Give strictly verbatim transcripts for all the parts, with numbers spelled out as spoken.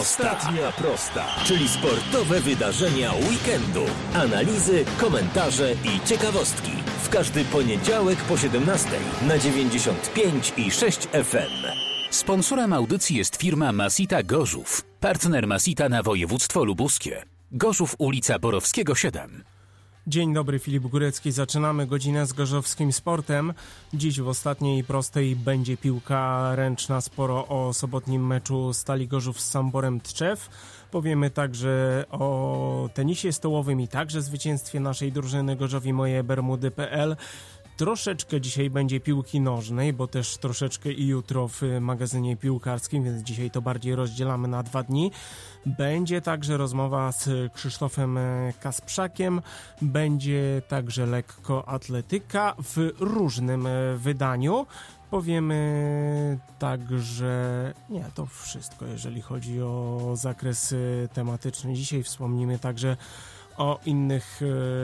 Ostatnia prosta, czyli sportowe wydarzenia weekendu. Analizy, komentarze i ciekawostki. W każdy poniedziałek po siedemnastej na dziewięćdziesiąt pięć i sześć F M. Sponsorem audycji jest firma Masita Gorzów. Partner Masita na województwo lubuskie. Gorzów, ulica Borowskiego siedem. Dzień dobry, Filip Górecki. Zaczynamy godzinę z gorzowskim sportem. Dziś w ostatniej prostej będzie piłka ręczna. Sporo o sobotnim meczu Stali Gorzów z Samborem Tczew. Powiemy także o tenisie stołowym i także zwycięstwie naszej drużyny Gorzowi Moje Bermudy kropka p l. Troszeczkę dzisiaj będzie piłki nożnej, bo też troszeczkę i jutro w magazynie piłkarskim, więc dzisiaj to bardziej rozdzielamy na dwa dni. Będzie także rozmowa z Krzysztofem Kasprzakiem, będzie także lekkoatletyka w różnym wydaniu. Powiemy także, nie, to wszystko, jeżeli chodzi o zakres tematyczny. Dzisiaj wspomnimy także o innych,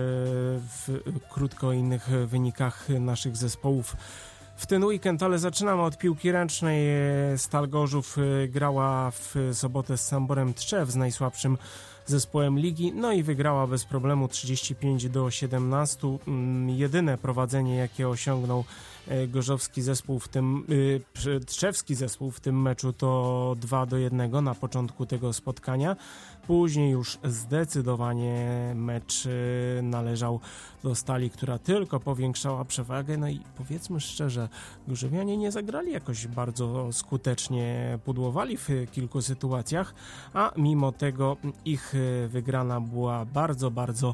w, krótko o innych wynikach naszych zespołów w ten weekend, ale zaczynamy od piłki ręcznej. Stal Gorzów grała w sobotę z Samborem Tczew, z najsłabszym zespołem ligi, no i wygrała bez problemu trzydzieści pięć do siedemnastu. Jedyne prowadzenie, jakie osiągnął gorzowski zespół w tym, tczewski zespół w tym meczu, to dwa do jednego na początku tego spotkania. Później już zdecydowanie mecz należał do Stali, która tylko powiększała przewagę. No i powiedzmy szczerze, gorzowianie nie zagrali jakoś bardzo skutecznie, pudłowali w kilku sytuacjach, a mimo tego ich wygrana była bardzo, bardzo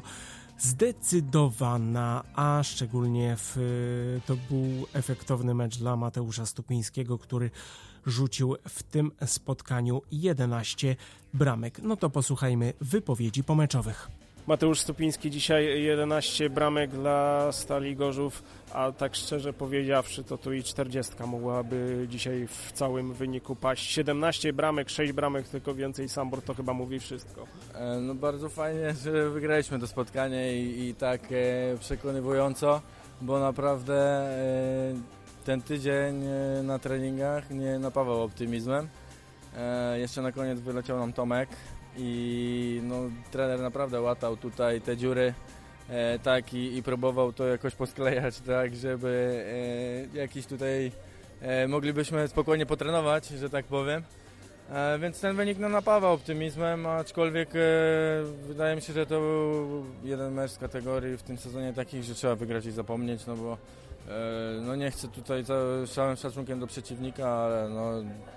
zdecydowana, a szczególnie w, to był efektowny mecz dla Mateusza Stupińskiego, który rzucił w tym spotkaniu jedenaście bramek. No to posłuchajmy wypowiedzi pomeczowych. Mateusz Stupiński dzisiaj jedenaście bramek dla Stali Gorzów, a tak szczerze powiedziawszy, to tu i czterdziestka mogłaby dzisiaj w całym wyniku paść. siedemnaście bramek, sześć bramek, tylko więcej Sambor, to chyba mówi wszystko. No bardzo fajnie, że wygraliśmy to spotkanie i, i tak e, przekonywująco, bo naprawdę e, ten tydzień e, na treningach nie napawał optymizmem. E, jeszcze na koniec wyleciał nam Tomek i no, trener naprawdę łatał tutaj te dziury e, tak i, i próbował to jakoś posklejać tak, żeby e, jakiś tutaj e, moglibyśmy spokojnie potrenować, że tak powiem. E, więc ten wynik no, napawa optymizmem, aczkolwiek e, wydaje mi się, że to był jeden mecz z kategorii w tym sezonie takich, że trzeba wygrać i zapomnieć, no bo e, no nie chcę tutaj z całym szacunkiem do przeciwnika, ale no,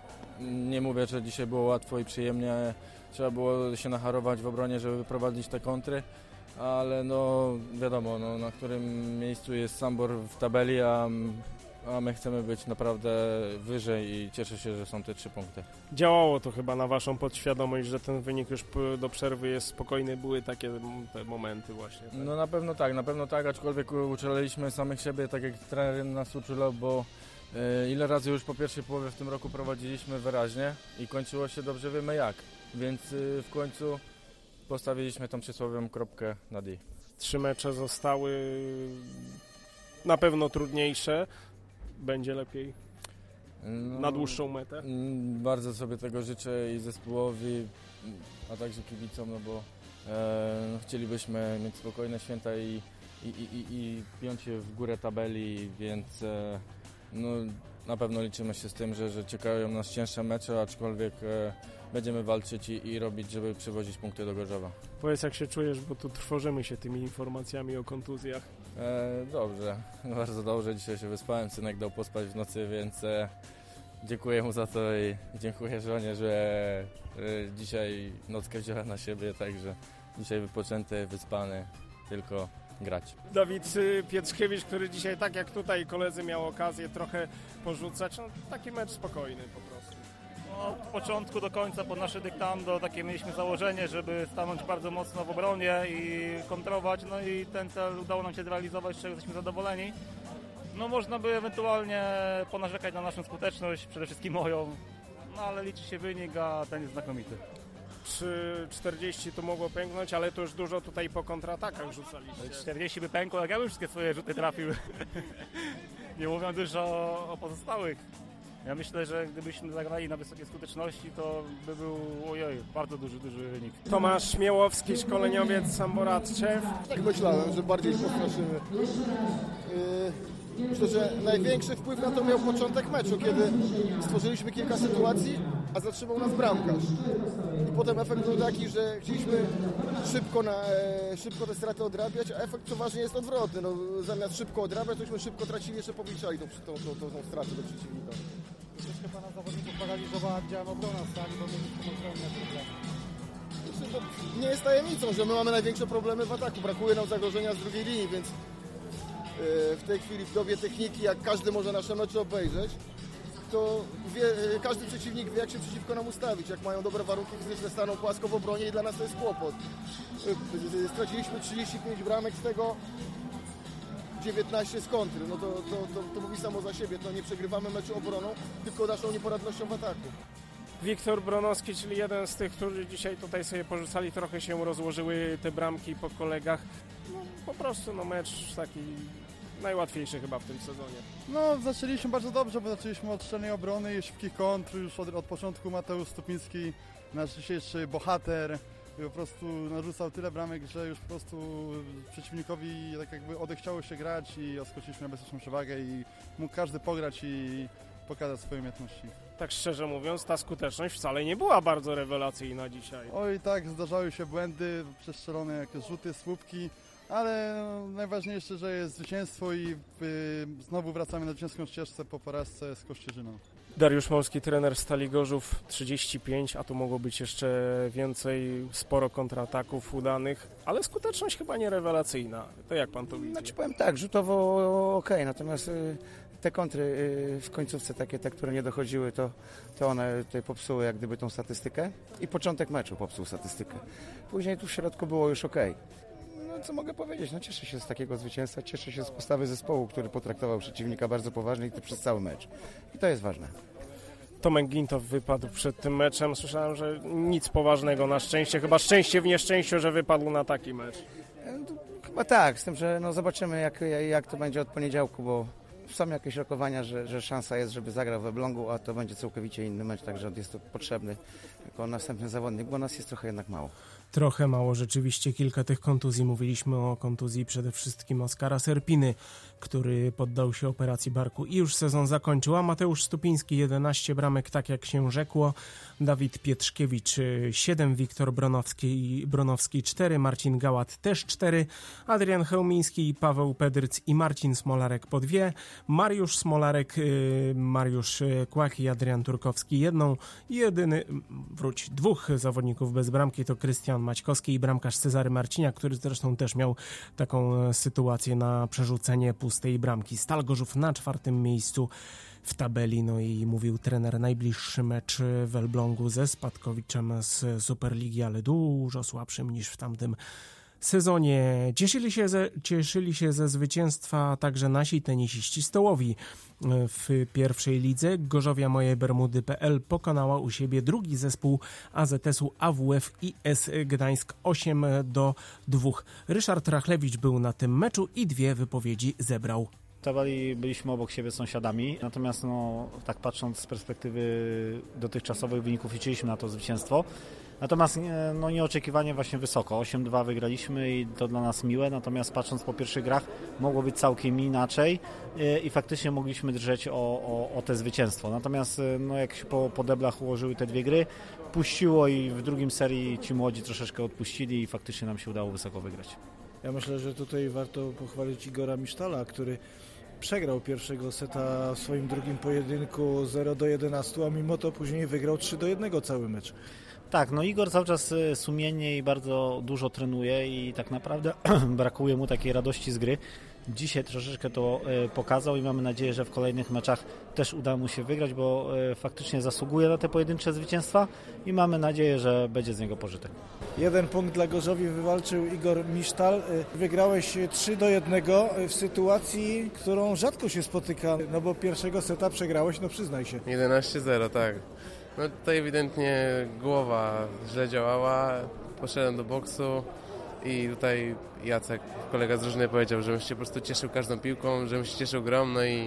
nie mówię, że dzisiaj było łatwo i przyjemnie. Trzeba było się nacharować w obronie, żeby wyprowadzić te kontry, ale no wiadomo, no, na którym miejscu jest Sambor w tabeli, a, a my chcemy być naprawdę wyżej i cieszę się, że są te trzy punkty. Działało to chyba na waszą podświadomość, że ten wynik już do przerwy jest spokojny, były takie te momenty właśnie. Tak? No na pewno tak, na pewno tak, aczkolwiek uczulaliśmy samych siebie, tak jak trener nas uczulał, bo e, ile razy już po pierwszej połowie w tym roku prowadziliśmy wyraźnie i kończyło się dobrze, wiemy jak. Więc w końcu postawiliśmy tą przysłowiową kropkę na D. Trzy mecze zostały na pewno trudniejsze. Będzie lepiej no, na dłuższą metę? Bardzo sobie tego życzę i zespołowi, a także kibicom, no bo e, no, chcielibyśmy mieć spokojne święta i, i, i, i piąć się w górę tabeli, więc e, no, na pewno liczymy się z tym, że, że czekają nas cięższe mecze, aczkolwiek e, będziemy walczyć i, i robić, żeby przywozić punkty do Gorzowa. Powiedz, jak się czujesz, bo tu trwożymy się tymi informacjami o kontuzjach. E, dobrze, bardzo dobrze. Dzisiaj się wyspałem, synek dał pospać w nocy, więc e, dziękuję mu za to i dziękuję żonie, że e, dzisiaj nockę wzięła na siebie, także dzisiaj wypoczęty, wyspany, tylko grać. Dawid Pietrzkiewicz, który dzisiaj, tak jak tutaj koledzy, miał okazję trochę porzucać, no taki mecz spokojny po prostu. No, od początku do końca pod nasze dyktando takie mieliśmy założenie, żeby stanąć bardzo mocno w obronie i kontrować, no i ten cel udało nam się zrealizować, z czego jesteśmy zadowoleni. No można by ewentualnie ponarzekać na naszą skuteczność, przede wszystkim moją, no ale liczy się wynik, a ten jest znakomity. Przy czterdzieści tu mogło pęknąć, ale to już dużo tutaj po kontratakach rzucaliście. czterdzieści by pękło, jak ja bym wszystkie swoje rzuty trafił. Nie mówiąc już o, o pozostałych. Ja myślę, że gdybyśmy zagrali na wysokiej skuteczności, to by był, ojej, bardzo duży, duży wynik. Tomasz Śmiałowski, szkoleniowiec Sambora Tczew. Tak myślałem, że bardziej ich postraszymy. Yy, myślę, że największy wpływ na to miał początek meczu, kiedy stworzyliśmy kilka sytuacji, a zatrzymał nas bramkarz. I potem efekt był taki, że chcieliśmy szybko, na, e, szybko te straty odrabiać, a efekt przeważnie jest odwrotny. No, zamiast szybko odrabiać, tośmy szybko tracili, jeszcze powliczali tą, tą, tą, tą, tą stratę do przeciwnika. Troszkę pana zawodników paraliżowała działa obrona stali, bo mieliśmy ogromne problemy. Myślę, że nie jest tajemnicą, że my mamy największe problemy w ataku. Brakuje nam zagrożenia z drugiej linii, więc yy, w tej chwili w dobie techniki, jak każdy może nasze mecze obejrzeć, to wie, każdy przeciwnik wie, jak się przeciwko nam ustawić. Jak mają dobre warunki fizyczne, staną płasko w obronie i dla nas to jest kłopot. Straciliśmy trzydzieści pięć bramek, z tego dziewiętnaście z kontry. No to, to, to, to mówi samo za siebie. To nie przegrywamy meczu obroną, tylko naszą nieporadnością w ataku. Wiktor Bronowski, czyli jeden z tych, którzy dzisiaj tutaj sobie porzucali, trochę się rozłożyły te bramki po kolegach. No, po prostu no, mecz taki najłatwiejszy chyba w tym sezonie. No, zaczęliśmy bardzo dobrze, bo zaczęliśmy od szczelnej obrony i szybkich kontr. Już od, od początku Mateusz Stupiński, nasz dzisiejszy bohater, po prostu narzucał tyle bramek, że już po prostu przeciwnikowi tak jakby odechciało się grać i odskoczyliśmy na bezpieczną przewagę i mógł każdy pograć i pokazać swoje umiejętności. Tak szczerze mówiąc, ta skuteczność wcale nie była bardzo rewelacyjna dzisiaj. Oj tak, zdarzały się błędy, przestrzelone jakieś rzuty, słupki, ale no, najważniejsze, że jest zwycięstwo i y, znowu wracamy na zwycięską ścieżkę po porażce z Kościerzyną. Dariusz Molski, trener Stali Gorzów, trzydzieści pięć, a tu mogło być jeszcze więcej, sporo kontrataków udanych, ale skuteczność chyba nie rewelacyjna. To jak pan to widzi? Znaczy powiem tak, rzutowo okej, okay, natomiast y, te kontry y, w końcówce takie, te, które nie dochodziły, to, to one tutaj popsuły jak gdyby tą statystykę i początek meczu popsuł statystykę. Później tu w środku było już okej. Okay. No co mogę powiedzieć, no cieszę się z takiego zwycięstwa, cieszę się z postawy zespołu, który potraktował przeciwnika bardzo poważnie i to przez cały mecz. I to jest ważne. Tomek Gintow wypadł przed tym meczem. Słyszałem, że nic poważnego na szczęście. Chyba szczęście w nieszczęściu, że wypadł na taki mecz. Chyba tak, z tym, że no zobaczymy jak, jak to będzie od poniedziałku, bo są jakieś rokowania, że, że szansa jest, żeby zagrał w Elblągu, a to będzie całkowicie inny mecz, także jest to potrzebny jako następny zawodnik, bo nas jest trochę jednak mało. Trochę mało, rzeczywiście kilka tych kontuzji. Mówiliśmy o kontuzji przede wszystkim Oskara Serpiny, który poddał się operacji barku i już sezon zakończył, a Mateusz Stupiński jedenaście bramek, tak jak się rzekło, Dawid Pietrzkiewicz siedem, Wiktor Bronowski, Bronowski cztery, Marcin Gałat też cztery, Adrian Chełmiński, Paweł Pedryc i Marcin Smolarek po dwie, Mariusz Smolarek, Mariusz Kłach i Adrian Turkowski jedną, jedyny, wróć, dwóch zawodników bez bramki to Krystian Maćkowski i bramkarz Cezary Marciniak, który zresztą też miał taką sytuację na przerzucenie pustej bramki. Stal Gorzów na czwartym miejscu w tabeli, no i mówił trener, najbliższy mecz w Elblągu ze Spadkowiczem z Superligi, ale dużo słabszym niż w tamtym sezonie. Cieszyli się ze, cieszyli się ze zwycięstwa także nasi tenisiści stołowi. W pierwszej lidze Gorzowia Moje Bermudy kropka p l pokonała u siebie drugi zespół A Z S-u A W F I S Gdańsk osiem do dwóch. Ryszard Rachlewicz był na tym meczu i dwie wypowiedzi zebrał. W tabeli byliśmy obok siebie sąsiadami, natomiast no, tak patrząc z perspektywy dotychczasowych wyników liczyliśmy na to zwycięstwo. Natomiast no, nieoczekiwanie właśnie wysoko, osiem dwa wygraliśmy i to dla nas miłe, natomiast patrząc po pierwszych grach mogło być całkiem inaczej i faktycznie mogliśmy drżeć o, o, o te zwycięstwo. Natomiast no, jak się po, po deblach ułożyły te dwie gry, puściło i w drugim serii ci młodzi troszeczkę odpuścili i faktycznie nam się udało wysoko wygrać. Ja myślę, że tutaj warto pochwalić Igora Misztala, który przegrał pierwszego seta w swoim drugim pojedynku zero do jedenastu, a mimo to później wygrał trzy do jednego cały mecz. Tak, no Igor cały czas sumiennie i bardzo dużo trenuje i tak naprawdę brakuje mu takiej radości z gry. Dzisiaj troszeczkę to pokazał i mamy nadzieję, że w kolejnych meczach też uda mu się wygrać, bo faktycznie zasługuje na te pojedyncze zwycięstwa i mamy nadzieję, że będzie z niego pożytek. Jeden punkt dla Gorzowi wywalczył Igor Misztal. Wygrałeś trzy do jednego w sytuacji, którą rzadko się spotyka, no bo pierwszego seta przegrałeś, no przyznaj się. jedenaście zero, tak. No tutaj ewidentnie głowa źle działała, poszedłem do boksu i tutaj Jacek, kolega z drużyny, powiedział, żebym się po prostu cieszył każdą piłką, żebym się cieszył grą, no i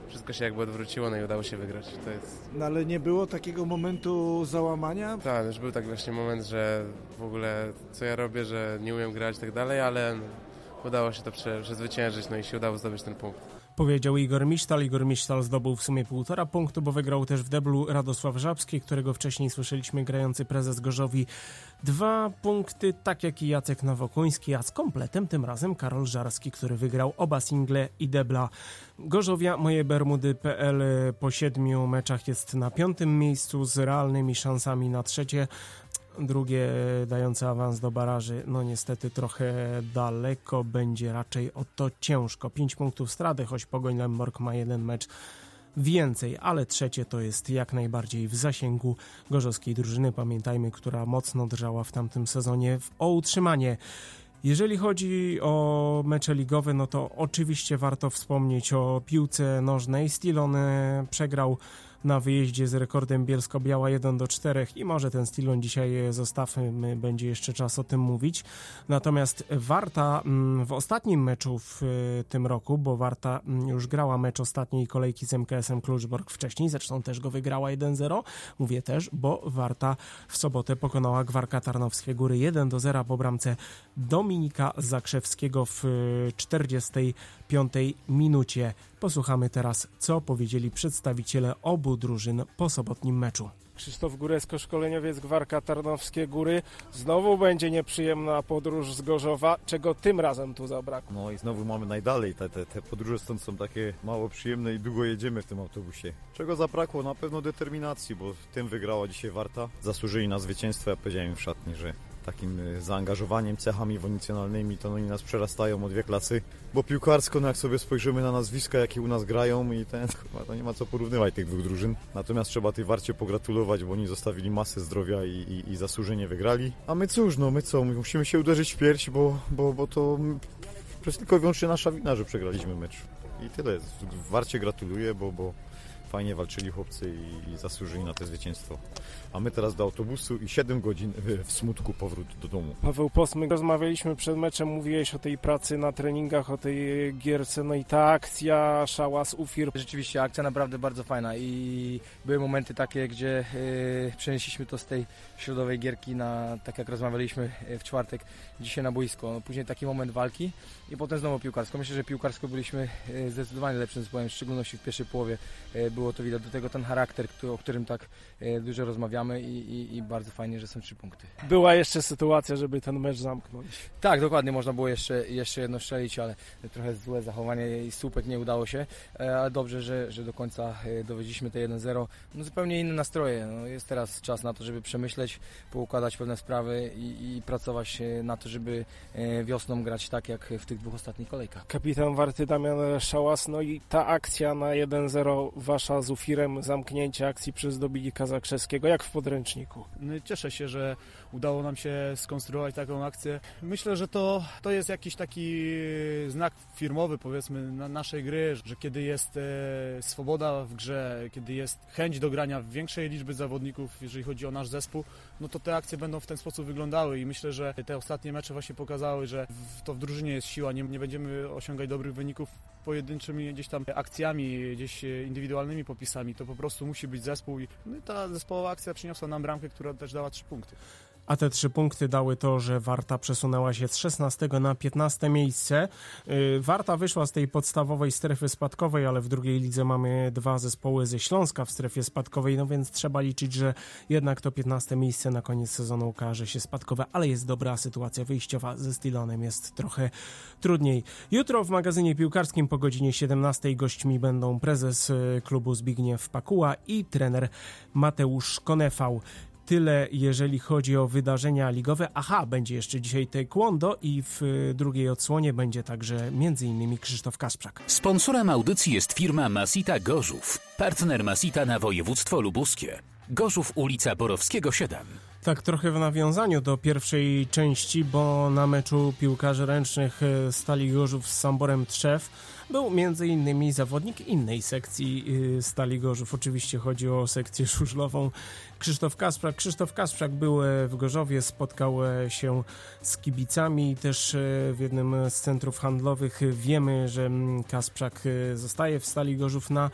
wszystko się jakby odwróciło, no i udało się wygrać. To jest... No ale nie było takiego momentu załamania? Tak, już był taki właśnie moment, że w ogóle co ja robię, że nie umiem grać i tak dalej, ale udało się to prze, przezwyciężyć, no i się udało zdobyć ten punkt. Powiedział Igor Misztal. Igor Misztal zdobył w sumie półtora punktu, bo wygrał też w deblu Radosław Żabski, którego wcześniej słyszeliśmy, grający prezes Gorzowi. Dwa punkty, tak jak i Jacek Nowokuński, a z kompletem tym razem Karol Żarski, który wygrał oba single i debla. Gorzowia Moje Bermudy kropka pe el po siedmiu meczach jest na piątym miejscu z realnymi szansami na trzecie. Drugie dające awans do baraży, no niestety trochę daleko, będzie raczej o to ciężko. Pięć punktów straty, choć Pogoń Lemborg ma jeden mecz więcej, ale trzecie to jest jak najbardziej w zasięgu gorzowskiej drużyny, pamiętajmy, która mocno drżała w tamtym sezonie o utrzymanie. Jeżeli chodzi o mecze ligowe, no to oczywiście warto wspomnieć o piłce nożnej. Stilon przegrał na wyjeździe z rekordem Bielsko-Biała jeden do czterech i może ten Stilon dzisiaj zostawmy, będzie jeszcze czas o tym mówić. Natomiast Warta w ostatnim meczu w tym roku, bo Warta już grała mecz ostatniej kolejki z em ka esem Kluczbork wcześniej, zresztą też go wygrała jeden zero. Mówię też, bo Warta w sobotę pokonała Gwarka Tarnowskie Góry jeden do zera po bramce Dominika Zakrzewskiego w czterdziestej piątej minucie. Posłuchamy teraz, co powiedzieli przedstawiciele obu drużyn po sobotnim meczu. Krzysztof Górecko, szkoleniowiec Gwarka Tarnowskie Góry. Znowu będzie nieprzyjemna podróż z Gorzowa. Czego tym razem tu zabrakło? No i znowu mamy najdalej. Te, te, te podróże stąd są takie mało przyjemne i długo jedziemy w tym autobusie. Czego zabrakło? Na pewno determinacji, bo tym wygrała dzisiaj Warta. Zasłużyli na zwycięstwo. Ja powiedziałem im w szatni, że takim zaangażowaniem, cechami wonicjonalnymi to oni nas przerastają o dwie klasy, bo piłkarsko, no jak sobie spojrzymy na nazwiska, jakie u nas grają i ten, to nie ma co porównywać tych dwóch drużyn. Natomiast trzeba tej Warcie pogratulować, bo oni zostawili masę zdrowia i, i, i zasłużenie wygrali. A my cóż, no my co, my musimy się uderzyć w pierś, bo, bo, bo to to jest tylko i wyłącznie nasza wina, że przegraliśmy mecz. I tyle. Warcie gratuluję, bo, bo fajnie walczyli chłopcy i, i zasłużyli na to zwycięstwo. A my teraz do autobusu i siedem godzin w smutku powrót do domu. Paweł Posmyk, rozmawialiśmy przed meczem, mówiłeś o tej pracy na treningach, o tej gierce, no i ta akcja, szałas, ufir. Rzeczywiście akcja naprawdę bardzo fajna i były momenty takie, gdzie yy, przenieśliśmy to z tej środowej gierki na, tak jak rozmawialiśmy w czwartek, dzisiaj na boisko. No, później taki moment walki i potem znowu piłkarsko. Myślę, że piłkarsko byliśmy yy, zdecydowanie lepszym zespołem, w szczególności w pierwszej połowie yy, było to widać. Do tego ten charakter, który, o którym tak yy, dużo rozmawiamy. I, i, i bardzo fajnie, że są trzy punkty. Była jeszcze sytuacja, żeby ten mecz zamknąć. Tak, dokładnie, można było jeszcze, jeszcze jedno strzelić, ale trochę złe zachowanie i słupek nie udało się, ale dobrze, że, że do końca dowiedzieliśmy te jeden zero. No zupełnie inne nastroje, no, jest teraz czas na to, żeby przemyśleć, poukładać pewne sprawy i, i pracować na to, żeby wiosną grać tak, jak w tych dwóch ostatnich kolejkach. Kapitan Warty Damian Szałas, no i ta akcja na jeden zero wasza z Ufirem, zamknięcie akcji przez Dominika Zakrzewskiego, jak w podręczniku. Cieszę się, że udało nam się skonstruować taką akcję. Myślę, że to, to jest jakiś taki znak firmowy, powiedzmy, na naszej gry, że kiedy jest e, swoboda w grze, kiedy jest chęć do grania w większej liczby zawodników, jeżeli chodzi o nasz zespół, no to te akcje będą w ten sposób wyglądały i myślę, że te ostatnie mecze właśnie pokazały, że w, to w drużynie jest siła, nie, nie będziemy osiągać dobrych wyników pojedynczymi gdzieś tam akcjami, gdzieś indywidualnymi popisami, to po prostu musi być zespół i, no i ta zespołowa akcja przyniosła nam bramkę, która też dała trzy punkty. A te trzy punkty dały to, że Warta przesunęła się z szesnastego na piętnaste miejsce. Warta wyszła z tej podstawowej strefy spadkowej, ale w drugiej lidze mamy dwa zespoły ze Śląska w strefie spadkowej, no więc trzeba liczyć, że jednak to piętnaste miejsce na koniec sezonu okaże się spadkowe, ale jest dobra sytuacja wyjściowa. Ze Stilonem jest trochę trudniej. Jutro w magazynie piłkarskim po godzinie siedemnastej gośćmi będą prezes klubu Zbigniew Pakuła i trener Mateusz Konefał. Tyle, jeżeli chodzi o wydarzenia ligowe. Aha, będzie jeszcze dzisiaj taekwondo i w drugiej odsłonie będzie także między innymi Krzysztof Kasprzak. Sponsorem audycji jest firma Masita Gorzów. Partner Masita na województwo lubuskie. Gorzów, ulica Borowskiego siedem. Tak, trochę w nawiązaniu do pierwszej części, bo na meczu piłkarzy ręcznych Stali Gorzów z Samborem Tczew był między innymi zawodnik innej sekcji Stali Gorzów. Oczywiście chodzi o sekcję żużlową. Krzysztof Kasprzak. Krzysztof Kasprzak był w Gorzowie, spotkał się z kibicami też w jednym z centrów handlowych. Wiemy, że Kasprzak zostaje w Stali Gorzów na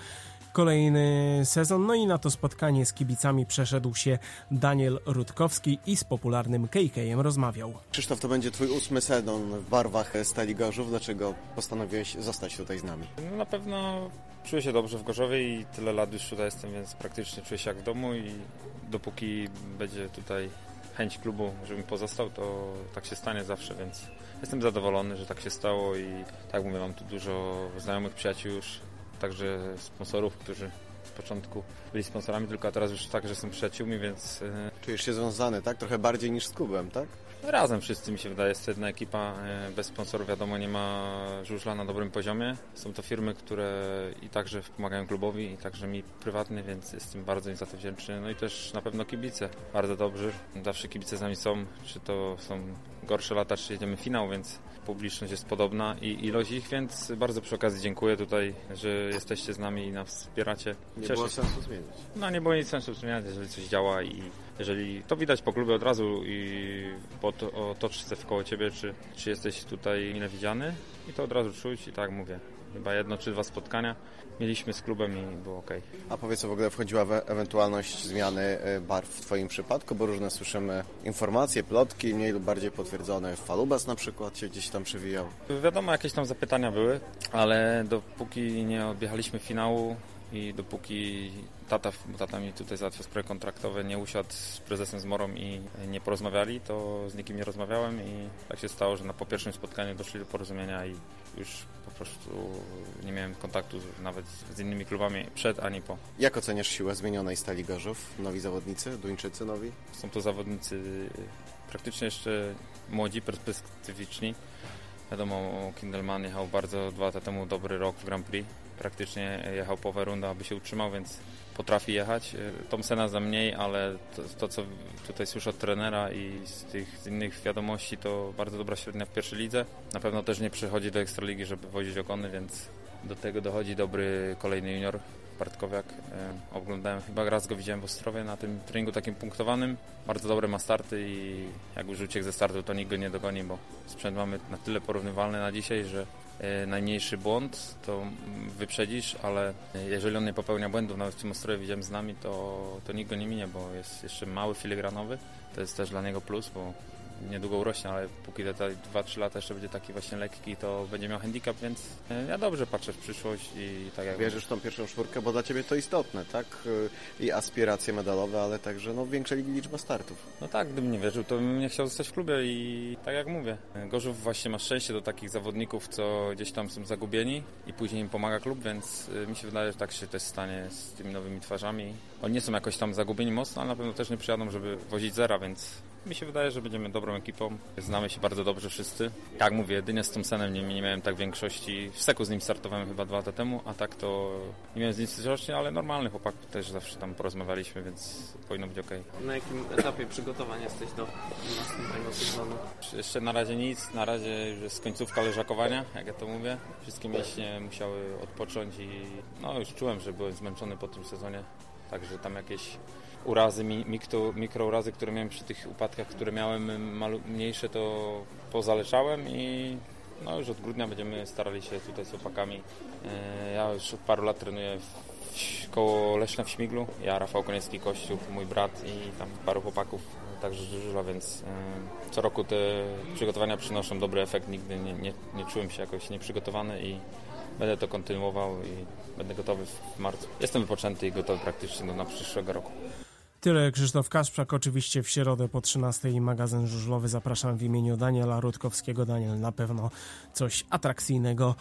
kolejny sezon, no i na to spotkanie z kibicami przeszedł się Daniel Rutkowski i z popularnym K K-em rozmawiał. Krzysztof, to będzie twój ósmy sezon w barwach Stali Gorzów. Dlaczego postanowiłeś zostać tutaj z nami? No, na pewno czuję się dobrze w Gorzowie i tyle lat już tutaj jestem, więc praktycznie czuję się jak w domu i dopóki będzie tutaj chęć klubu, żebym pozostał, to tak się stanie zawsze, więc jestem zadowolony, że tak się stało i tak jak mówię, mam tu dużo znajomych, przyjaciół już, także sponsorów, którzy z początku byli sponsorami, tylko teraz już tak, że są przyjaciółmi, więc... Czujesz się związany, tak? Trochę bardziej niż z klubem, tak? Razem wszyscy, mi się wydaje, jest to jedna ekipa. Bez sponsorów wiadomo nie ma żużla na dobrym poziomie. Są to firmy, które i także pomagają klubowi, i także mi prywatnie, więc jestem bardzo im za to wdzięczny. No i też na pewno kibice, bardzo dobrzy. Zawsze kibice z nami są, czy to są gorsze lata, czy jedziemy finał, więc publiczność jest podobna i ilość ich, więc bardzo przy okazji dziękuję tutaj, że jesteście z nami i nas wspieracie. Nie Cieszę było się. sensu zmienić. No nie było nic sensu zmieniać, jeżeli coś działa i jeżeli to widać po klubie od razu i po to, otoczce wkoło ciebie, czy, czy jesteś tutaj mile widziany i to od razu czuć i tak mówię. Chyba jedno czy dwa spotkania mieliśmy z klubem i było ok. A powiedz, co w ogóle wchodziła w ewentualność zmiany barw w twoim przypadku, bo różne słyszymy informacje, plotki, mniej lub bardziej potwierdzone. Falubas na przykład się gdzieś tam przewijał. Wiadomo, jakieś tam zapytania były, ale dopóki nie odjechaliśmy finału i dopóki tata, tata mi tutaj załatwiał sprawy kontraktowe, nie usiadł z prezesem Zmorą i nie porozmawiali, to z nikim nie rozmawiałem i tak się stało, że na po pierwszym spotkaniu doszli do porozumienia i już po prostu nie miałem kontaktu nawet z innymi klubami przed ani po. Jak oceniasz siłę zmienionej Stali Gorzów? Nowi zawodnicy, Duńczycy nowi? Są to zawodnicy praktycznie jeszcze młodzi, perspektywiczni. Wiadomo, Kindelman jechał bardzo dwa lata temu dobry rok w Grand Prix. Praktycznie jechał połowę rundy, aby się utrzymał, więc potrafi jechać. Thompsona za mniej, ale to, to co tutaj słyszę od trenera i z tych z innych wiadomości, to bardzo dobra średnia w pierwszej lidze. Na pewno też nie przychodzi do Ekstraligi, żeby wozić ogony, więc do tego dochodzi dobry kolejny junior, Bartkowiak. E, oglądałem, chyba raz go widziałem w Ostrowie na tym treningu takim punktowanym. Bardzo dobre ma starty i jak już uciekł ze startu, to nikt go nie dogoni, bo sprzęt mamy na tyle porównywalny na dzisiaj, że e, najmniejszy błąd to wyprzedzisz, ale jeżeli on nie popełnia błędów, nawet w tym Ostrowie widziałem z nami, to, to nikt go nie minie, bo jest jeszcze mały, filigranowy. To jest też dla niego plus, bo niedługo urośnie, ale póki te dwa trzy lata jeszcze będzie taki właśnie lekki, to będzie miał handicap, więc ja dobrze patrzę w przyszłość i tak jak... Wierzysz w tą pierwszą czwórkę, bo dla ciebie to istotne, tak? I aspiracje medalowe, ale także no, większa liczba startów. No tak, gdybym nie wierzył, to bym nie chciał zostać w klubie i tak jak mówię, Gorzów właśnie ma szczęście do takich zawodników, co gdzieś tam są zagubieni i później im pomaga klub, więc mi się wydaje, że tak się też stanie z tymi nowymi twarzami. Oni nie są jakoś tam zagubieni mocno, ale na pewno też nie przyjadą, żeby wozić zera, więc mi się wydaje, że będziemy dobrą ekipą. Znamy się bardzo dobrze wszyscy. Tak mówię, jedynie z Thompsonem nie, nie miałem tak większości. W Seku z nim startowałem chyba dwa lata temu, a tak to nie miałem z nim styczności, ale normalny chłopak. Też zawsze tam porozmawialiśmy, więc powinno być okej. Na jakim etapie przygotowania jesteś do następnego sezonu? Jeszcze na razie nic. Na razie już jest końcówka leżakowania, jak ja to mówię. Wszystkie mięśnie musiały odpocząć i no już czułem, że byłem zmęczony po tym sezonie. Także tam jakieś urazy, mikro, mikrourazy, które miałem przy tych upadkach, które miałem malu, mniejsze, to pozaleczałem i no już od grudnia będziemy starali się tutaj z chłopakami. Ja już od paru lat trenuję w, koło Leszna w Śmiglu. Ja, Rafał Koniecki, Kościół, mój brat i tam paru chłopaków, także z Żużla, więc co roku te przygotowania przynoszą dobry efekt. Nigdy nie, nie, nie czułem się jakoś nieprzygotowany i będę to kontynuował i będę gotowy w marcu. Jestem wypoczęty i gotowy praktycznie do na przyszłego roku. Tyle Krzysztof Kasprzak, oczywiście w środę po trzynastej magazyn żużlowy. Zapraszam w imieniu Daniela Rutkowskiego. Daniel na pewno coś atrakcyjnego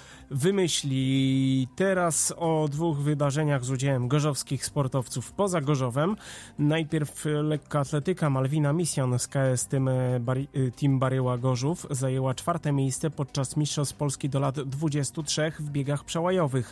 wymyśli. Teraz o dwóch wydarzeniach z udziałem gorzowskich sportowców poza Gorzowem. Najpierw lekkoatletyka. Malwina Misjan z K S Team, Team Baryła Gorzów zajęła czwarte miejsce podczas Mistrzostw Polski do lat dwudziestu trzech w biegach przełajowych.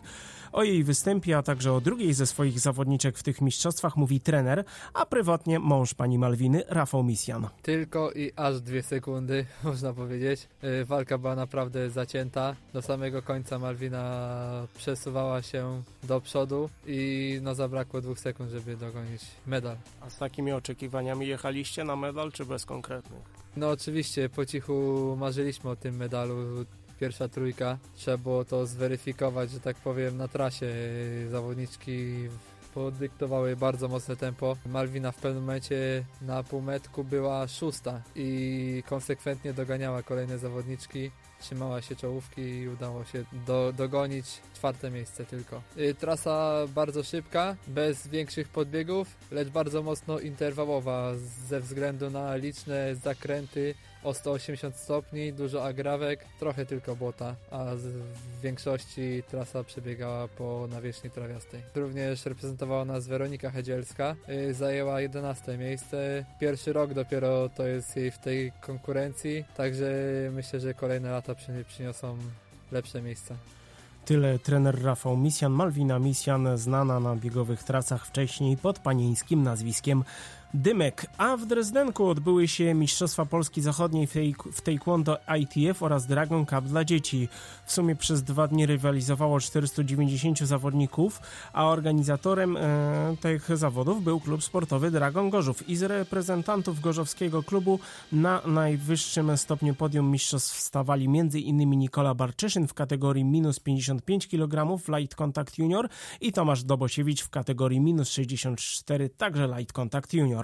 O jej występie, a także o drugiej ze swoich zawodniczek w tych mistrzostwach mówi trener, a prywatnie mąż pani Malwiny, Rafał Misjan. Tylko i aż dwie sekundy, można powiedzieć. Walka była naprawdę zacięta. Do samego końca Malwina przesuwała się do przodu i no zabrakło dwóch sekund, żeby dogonić medal. A z takimi oczekiwaniami jechaliście na medal, czy bez konkretnych? No oczywiście, po cichu marzyliśmy o tym medalu. Pierwsza trójka. Trzeba było to zweryfikować, że tak powiem, na trasie. Zawodniczki podyktowały bardzo mocne tempo. Malwina w pewnym momencie na półmetku była szósta i konsekwentnie doganiała kolejne zawodniczki. Trzymała się czołówki i udało się do, dogonić czwarte miejsce tylko. Y, trasa bardzo szybka, bez większych podbiegów, lecz bardzo mocno interwałowa ze względu na liczne zakręty o sto osiemdziesiąt stopni, dużo agrawek, trochę tylko błota, a z, w większości trasa przebiegała po nawierzchni trawiastej. Również reprezentowała nas Weronika Hedzielska, y, zajęła jedenaste miejsce. Pierwszy rok dopiero to jest jej w tej konkurencji, także myślę, że kolejne lata przyniosą lepsze miejsca. Tyle trener Rafał Misjan. Malwina Misjan, znana na biegowych trasach wcześniej pod panieńskim nazwiskiem Dymek. A w Drezdenku odbyły się Mistrzostwa Polski Zachodniej w, tej, w taekwondo I T F oraz Dragon Cup dla dzieci. W sumie przez dwa dni rywalizowało czterystu dziewięćdziesięciu zawodników, a organizatorem e, tych zawodów był klub sportowy Dragon Gorzów. I z reprezentantów gorzowskiego klubu na najwyższym stopniu podium mistrzostw stawali m.in. Nikola Barczyszyn w kategorii minus pięćdziesiąt pięć kilogramów Light Contact Junior i Tomasz Dobosiewicz w kategorii minus sześćdziesiąt cztery, także Light Contact Junior.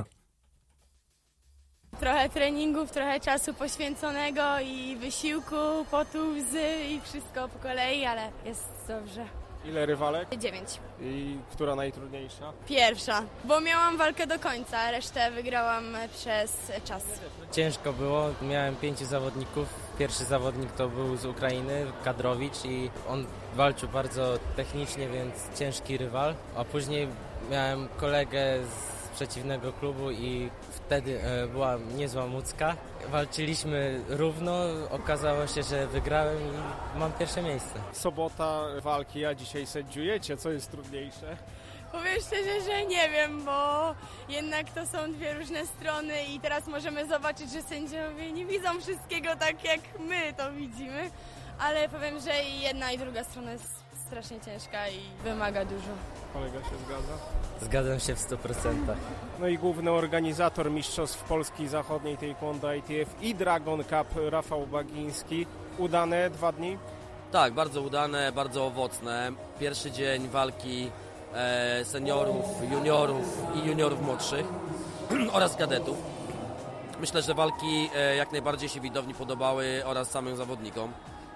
Trochę treningów, trochę czasu poświęconego i wysiłku, potu, łzy i wszystko po kolei, ale jest dobrze. Ile rywalek? Dziewięć. I która najtrudniejsza? Pierwsza, bo miałam walkę do końca, a resztę wygrałam przez czas. Ciężko było, miałem pięciu zawodników. Pierwszy zawodnik to był z Ukrainy, Kadrowicz, i on walczył bardzo technicznie, więc ciężki rywal. A później miałem kolegę z przeciwnego klubu i wtedy e, była niezła mucka. Walczyliśmy równo, okazało się, że wygrałem i mam pierwsze miejsce. Sobota walki, a dzisiaj sędziujecie. Co jest trudniejsze? Powiem szczerze, że nie wiem, bo jednak to są dwie różne strony i teraz możemy zobaczyć, że sędziowie nie widzą wszystkiego tak, jak my to widzimy, ale powiem, że i jedna i druga strona jest strasznie ciężka i wymaga dużo. Kolega się zgadza? Zgadzam się w stu procentach. No i główny organizator Mistrzostw Polski Zachodniej Taekwondo I T F i Dragon Cup Rafał Bagiński. Udane dwa dni? Tak, bardzo udane, bardzo owocne. Pierwszy dzień walki e, seniorów, juniorów i juniorów młodszych oraz kadetów. Myślę, że walki e, jak najbardziej się widowni podobały oraz samym zawodnikom.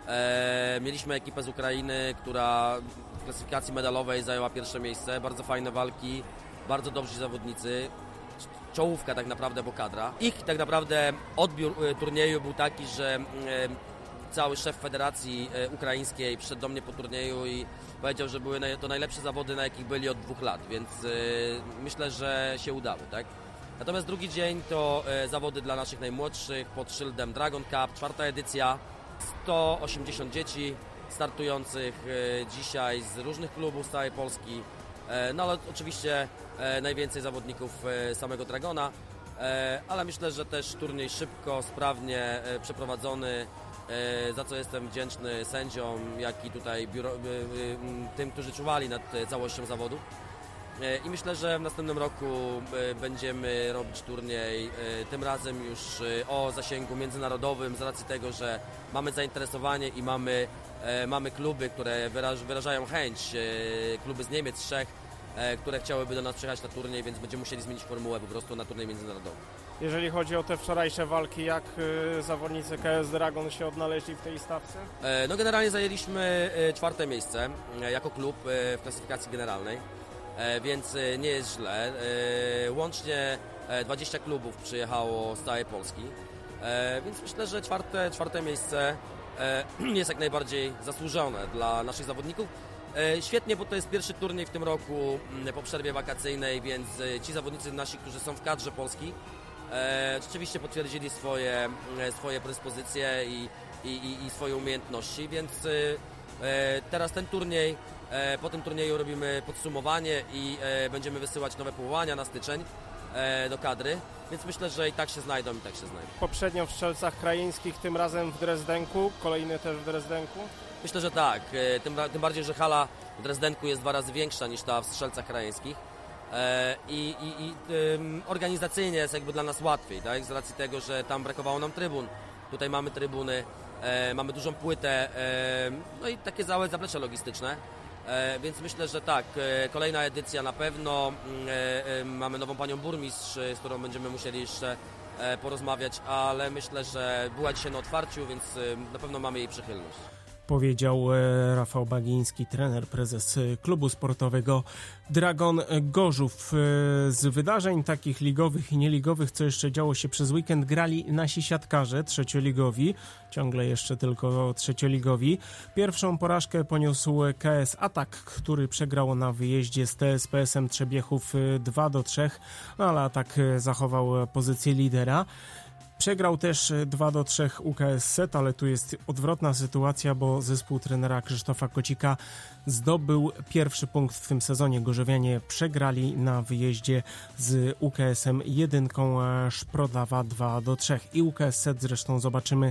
E, mieliśmy ekipę z Ukrainy, która w klasyfikacji medalowej zajęła pierwsze miejsce. Bardzo fajne walki, bardzo dobrzy zawodnicy. Czołówka tak naprawdę, bo kadra. Ich tak naprawdę odbiór e, turnieju był taki, że e, cały szef Federacji e, Ukraińskiej przyszedł do mnie po turnieju i powiedział, że były naj, to najlepsze zawody, na jakich byli od dwóch lat, więc e, myślę, że się udały, tak? Natomiast drugi dzień to e, zawody dla naszych najmłodszych pod szyldem Dragon Cup, czwarta edycja. sto osiemdziesiąt dzieci startujących e, dzisiaj z różnych klubów z całej Polski, e, no ale oczywiście e, najwięcej zawodników e, samego Dragona, e, ale myślę, że też turniej szybko, sprawnie e, przeprowadzony, e, za co jestem wdzięczny sędziom, jak i tutaj biuro, e, e, tym, którzy czuwali nad całością zawodu. I myślę, że w następnym roku będziemy robić turniej, tym razem już o zasięgu międzynarodowym, z racji tego, że mamy zainteresowanie i mamy, mamy kluby, które wyraż, wyrażają chęć, kluby z Niemiec, Czech, które chciałyby do nas przyjechać na turniej, więc będziemy musieli zmienić formułę po prostu na turniej międzynarodowy. Jeżeli chodzi o te wczorajsze walki, jak zawodnicy K S Dragon się odnaleźli w tej stawce? No generalnie zajęliśmy czwarte miejsce jako klub w klasyfikacji generalnej. Więc nie jest źle. Łącznie dwadzieścia klubów przyjechało z całej Polski, więc myślę, że czwarte, czwarte miejsce jest jak najbardziej zasłużone dla naszych zawodników. Świetnie, bo to jest pierwszy turniej w tym roku po przerwie wakacyjnej, więc ci zawodnicy nasi, którzy są w kadrze Polski, rzeczywiście potwierdzili swoje, swoje predyspozycje i, i, i swoje umiejętności, więc Teraz ten turniej, po tym turnieju robimy podsumowanie i będziemy wysyłać nowe powołania na styczeń do kadry, więc myślę, że i tak się znajdą, i tak się znajdą. Poprzednio w Strzelcach Krajeńskich, tym razem w Drezdenku, kolejny też w Drezdenku? Myślę, że tak, tym, tym bardziej, że hala w Drezdenku jest dwa razy większa niż ta w Strzelcach Krajeńskich i, i, i organizacyjnie jest jakby dla nas łatwiej, tak? Z racji tego, że tam brakowało nam trybun, tutaj mamy trybuny, mamy dużą płytę, no i takie całe zaplecze logistyczne. Więc myślę, że tak, kolejna edycja na pewno, mamy nową panią burmistrz, z którą będziemy musieli jeszcze porozmawiać, ale myślę, że była dzisiaj na otwarciu, więc na pewno mamy jej przychylność. Powiedział Rafał Bagiński, trener, prezes klubu sportowego Dragon Gorzów. Z wydarzeń takich ligowych i nieligowych, co jeszcze działo się przez weekend, grali nasi siatkarze trzecioligowi, ciągle jeszcze tylko trzecioligowi. Pierwszą porażkę poniósł K S Atak, który przegrał na wyjeździe z T S P S-em Trzebiechów dwa do trzech, no ale Atak zachował pozycję lidera. Przegrał też dwa do trzech U K S Set, ale tu jest odwrotna sytuacja, bo zespół trenera Krzysztofa Kocika zdobył pierwszy punkt w tym sezonie. Gorzowianie przegrali na wyjeździe z U K S-em jedynką Szprodawa dwa do trzech. I U K S Set zresztą zobaczymy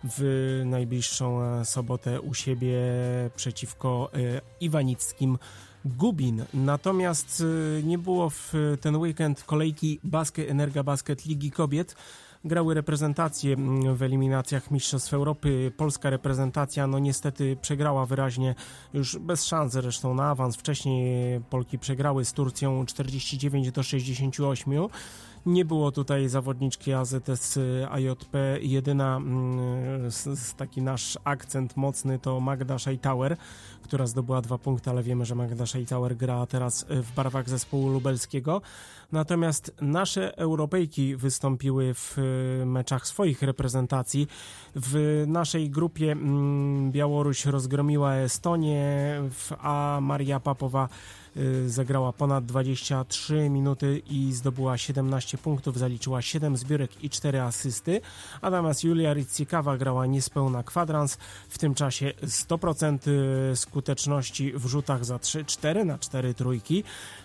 w najbliższą sobotę u siebie przeciwko Iwanickim Gubin. Natomiast nie było w ten weekend kolejki Basket, Energa Basket Ligi Kobiet. Grały reprezentacje w eliminacjach Mistrzostw Europy. Polska reprezentacja no niestety przegrała wyraźnie, już bez szans zresztą na awans. Wcześniej Polki przegrały z Turcją czterdzieści dziewięć do sześćdziesięciu ośmiu. Nie było tutaj zawodniczki A Z S A J P. Jedyna taki nasz akcent mocny to Magda Scheitauer, która zdobyła dwa punkty, ale wiemy, że Magda Scheitauer gra teraz w barwach zespołu lubelskiego. Natomiast nasze Europejki wystąpiły w meczach swoich reprezentacji. W naszej grupie Białoruś rozgromiła Estonię, a Maria Papowa zagrała ponad dwadzieścia trzy minuty i zdobyła siedemnaście punktów, zaliczyła siedem zbiórek i cztery asysty. Natomiast Julia Rycikawa grała niespełna kwadrans, w tym czasie sto procent skuteczności w rzutach za trzy, cztery na cztery trójki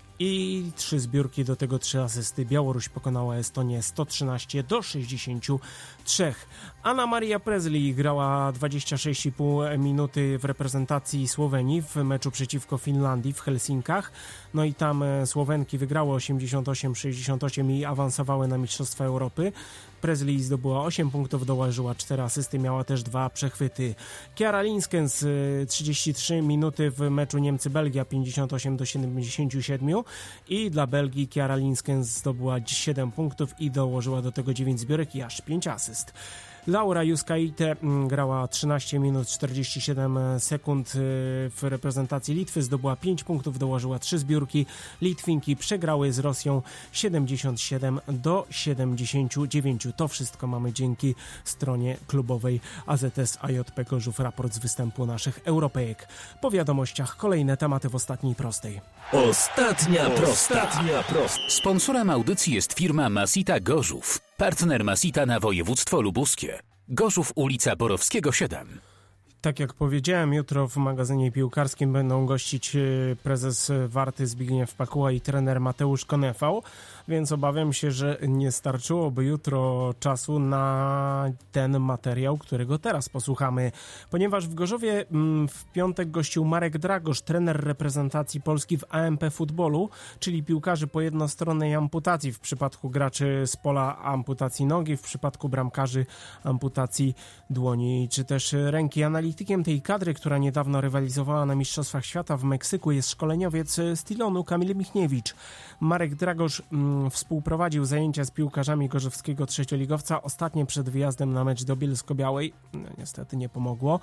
i trzy zbiórki, do tego trzy asysty. Białoruś pokonała Estonię sto trzynaście do sześćdziesięciu trzech. Anna Maria Presley grała dwadzieścia sześć i pół minuty w reprezentacji Słowenii w meczu przeciwko Finlandii w Helsinkach. No i tam Słowenki wygrały osiemdziesiąt osiem sześćdziesiąt osiem i awansowały na Mistrzostwa Europy. Presley zdobyła osiem punktów, dołożyła cztery asysty, miała też dwa przechwyty. Kiara Linskens trzydzieści trzy minuty w meczu Niemcy-Belgia pięćdziesiąt osiem do siedemdziesięciu siedmiu i dla Belgii Kiara Linskens zdobyła siedem punktów i dołożyła do tego dziewięć zbiórek i aż pięć asyst. Laura Juskaite grała trzynaście minut czterdzieści siedem sekund w reprezentacji Litwy, zdobyła pięć punktów, dołożyła trzy zbiórki. Litwinki przegrały z Rosją siedemdziesiąt siedem do siedemdziesięciu dziewięciu. To wszystko mamy dzięki stronie klubowej A Z S A J P Gorzów. Raport z występu naszych Europejek. Po wiadomościach kolejne tematy w ostatniej prostej. Ostatnia prosta. Ostatnia prosta. Sponsorem audycji jest firma Masita Gorzów. Partner Masita na województwo lubuskie. Gorzów, ulica Borowskiego siedem. Tak jak powiedziałem, jutro w magazynie piłkarskim będą gościć prezes Warty Zbigniew Pakuła i trener Mateusz Konefał, więc obawiam się, że nie starczyłoby jutro czasu na ten materiał, którego teraz posłuchamy, ponieważ w Gorzowie w piątek gościł Marek Dragosz, trener reprezentacji Polski w A M P futbolu, czyli piłkarzy po jednostronnej amputacji, w przypadku graczy z pola amputacji nogi, w przypadku bramkarzy amputacji dłoni czy też ręki. Analitykiem tej kadry, która niedawno rywalizowała na Mistrzostwach Świata w Meksyku, jest szkoleniowiec z Tilonu Kamil Michniewicz. Marek Dragosz mm, współprowadził zajęcia z piłkarzami gorzowskiego trzecioligowca, ostatnie przed wyjazdem na mecz do Bielsko-Białej. No, niestety nie pomogło.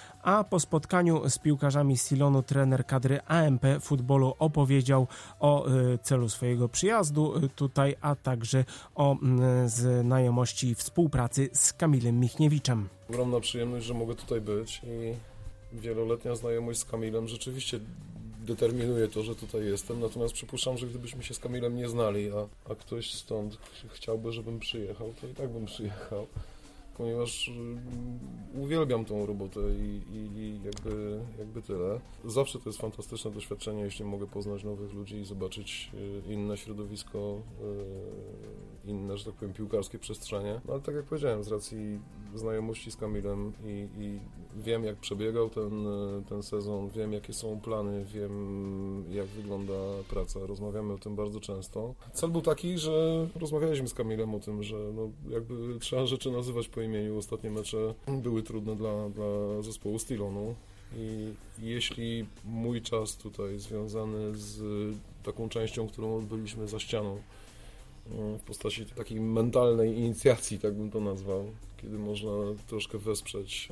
A po spotkaniu z piłkarzami z Tilonu trener kadry A M P futbolu opowiedział o y, celu swojego przyjazdu y, tutaj, a także o y, znajomości i współpracy z Kamilem Michniewiczem. Ogromna przyjemność, że mogę tutaj być i wieloletnia znajomość z Kamilem rzeczywiście determinuje to, że tutaj jestem, natomiast przypuszczam, że gdybyśmy się z Kamilem nie znali, a, a ktoś stąd chciałby, żebym przyjechał, to i tak bym przyjechał. ponieważ uwielbiam tą robotę i, i, i jakby, jakby tyle. Zawsze to jest fantastyczne doświadczenie, jeśli mogę poznać nowych ludzi i zobaczyć inne środowisko, inne, że tak powiem, piłkarskie przestrzenie. No ale tak jak powiedziałem, z racji znajomości z Kamilem i, i wiem, jak przebiegał ten, ten sezon, wiem, jakie są plany, wiem, jak wygląda praca. Rozmawiamy o tym bardzo często. Cel był taki, że rozmawialiśmy z Kamilem o tym, że no, jakby trzeba rzeczy nazywać po imieniu. Ostatnie mecze były trudne dla, dla zespołu Stylonu i jeśli mój czas tutaj związany z taką częścią, którą odbyliśmy za ścianą, w postaci takiej mentalnej inicjacji, tak bym to nazwał, kiedy można troszkę wesprzeć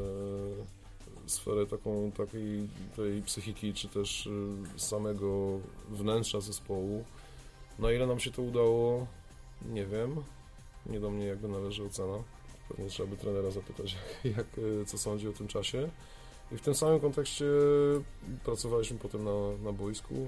e, sferę taką takiej tej psychiki, czy też samego wnętrza zespołu. Na ile nam się to udało, nie wiem. Nie do mnie jakby należy ocena. Pewnie trzeba by trenera zapytać, jak, jak, co sądzi o tym czasie. I w tym samym kontekście pracowaliśmy potem na, na boisku,